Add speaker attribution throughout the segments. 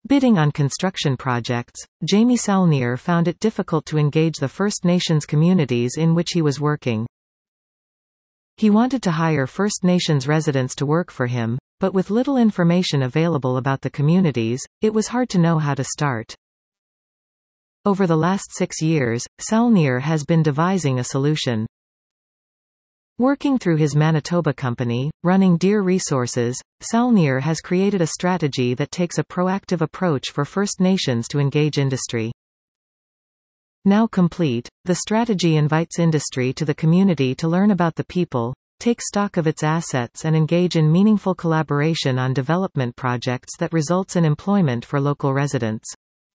Speaker 1: Bidding on construction projects, Jamie Saulnier found it difficult to engage the First Nations communities in which he was working. He wanted to hire First Nations residents to work for him, but with little information available about the communities, it was hard to know how to start. Over the last 6 years, Saulnier has been devising a solution. Working through his Manitoba company, Running Deer Resources, Saulnier has created a strategy that takes a proactive approach for First Nations to engage industry. Now complete, the strategy invites industry to the community to learn about the people, take stock of its assets and engage in meaningful collaboration on development projects that results in employment for local residents.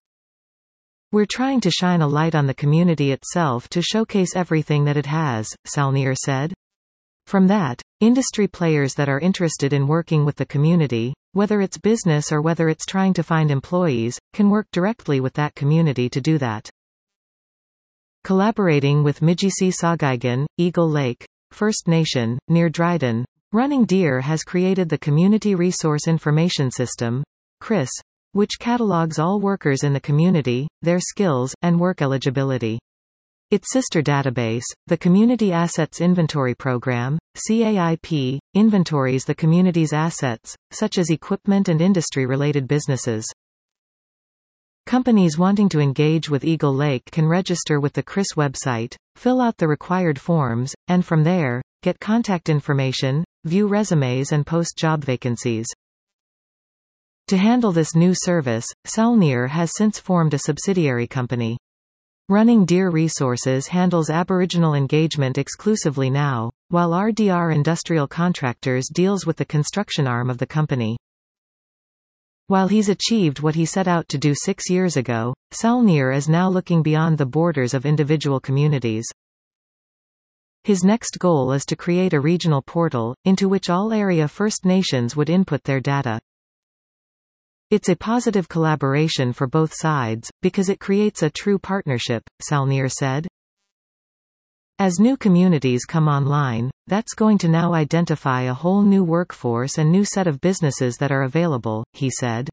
Speaker 1: We're trying to shine a light on the community itself to showcase everything that it has, Saulnier said. From that, industry players that are interested in working with the community, whether it's business or whether it's trying to find employees, can work directly with that community to do that. Collaborating with Migici-Sagaigan, Eagle Lake First Nation, near Dryden, Running Deer has created the Community Resource Information System, CRIS, which catalogs all workers in the community, their skills, and work eligibility. Its sister database, the Community Assets Inventory Program, CAIP, inventories the community's assets, such as equipment and industry-related businesses. Companies wanting to engage with Eagle Lake can register with the CRIS website, fill out the required forms, and from there, get contact information, view resumes and post job vacancies. To handle this new service, Saulnier has since formed a subsidiary company. Running Deer Resources handles Aboriginal engagement exclusively now, while RDR Industrial Contractors deals with the construction arm of the company. While he's achieved what he set out to do 6 years ago, Saulnier is now looking beyond the borders of individual communities. His next goal is to create a regional portal, into which all area First Nations would input their data. It's a positive collaboration for both sides, because it creates a true partnership, Saulnier said. As new communities come online, that's going to now identify a whole new workforce and new set of businesses that are available, he said.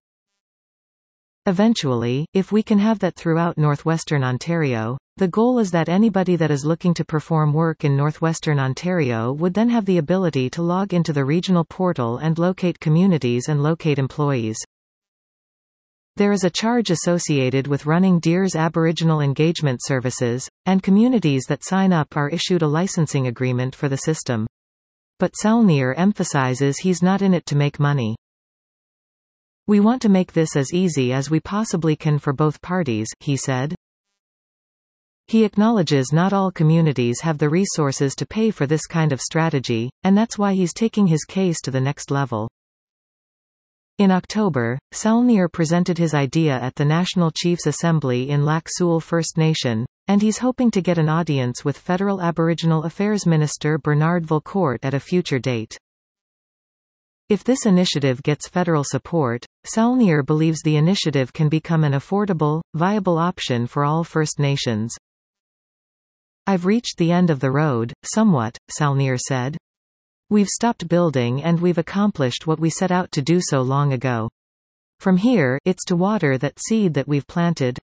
Speaker 1: Eventually, if we can have that throughout northwestern Ontario, the goal is that anybody that is looking to perform work in northwestern Ontario would then have the ability to log into the regional portal and locate communities and locate employees. There is a charge associated with Running Deer's Aboriginal engagement services, and communities that sign up are issued a licensing agreement for the system. But Saulnier emphasizes he's not in it to make money. We want to make this as easy as we possibly can for both parties, he said. He acknowledges not all communities have the resources to pay for this kind of strategy, and that's why he's taking his case to the next level. In October, Saulnier presented his idea at the National Chiefs Assembly in Lac Seul First Nation, and he's hoping to get an audience with Federal Aboriginal Affairs Minister Bernard Valcourt at a future date. If this initiative gets federal support, Saulnier believes the initiative can become an affordable, viable option for all First Nations. I've reached the end of the road, somewhat, Saulnier said. We've stopped building and we've accomplished what we set out to do so long ago. From here, it's to water that seed that we've planted,